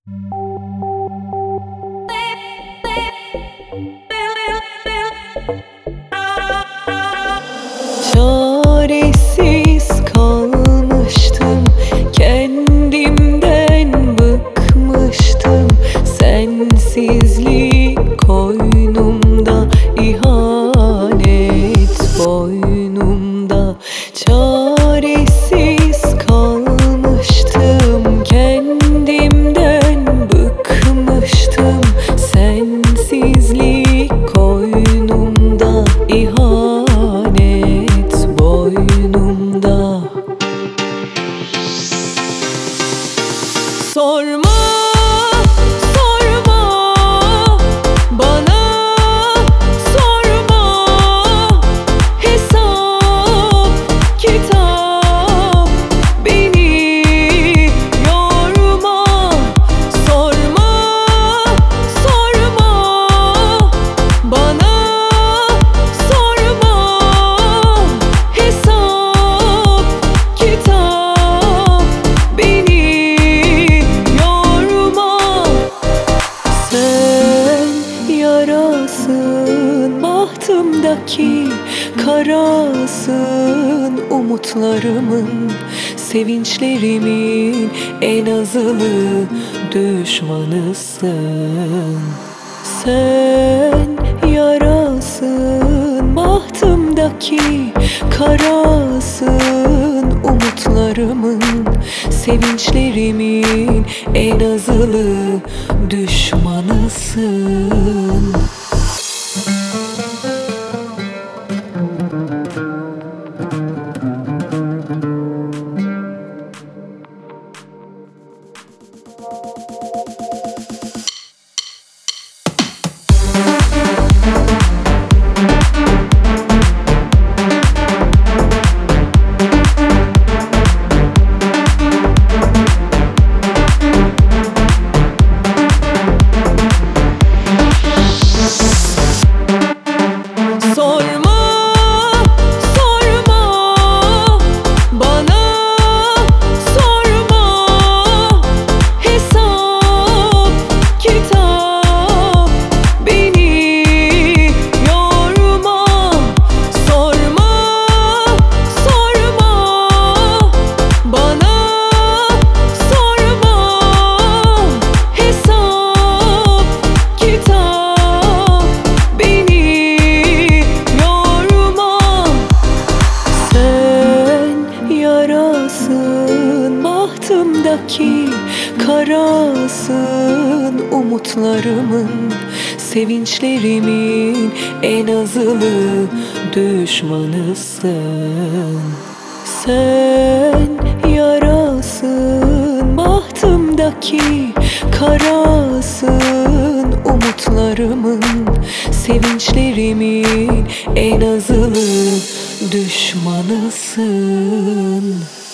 Çaresiz kalmıştım, kendimden bıkmıştım. Sensizlik koynumda, ihanet boynumda. Çaresiz kalmıştım, kendimden bıkmıştım. Sensizlik koynumda, ihanet boynumda. Sorma, sorma bana, sorma hesap kitap, beni yorma. Sorma, sorma bana, sorma hesap kitap, beni yorma. Sen yarasın, bahtımdaki karasın, umutlarımın, sevinçlerimin en azılı düşmanısın. Sen yarasın, bahtımdaki karasın, umutlarımın, sevinçlerimin en azılı düşmanısın. Sorma, sorma bana, sorma hesap kitap, beni yorma. Sorma, sorma bana, sorma hesap kitap, beni yorma. Sen yarasın, bahtımdaki karasın, umutlarımın, sevinçlerimin en azılı düşmanısın. Sen yarasın, bahtımdaki karasın, umutlarımın, sevinçlerimin en azılı düşmanısın.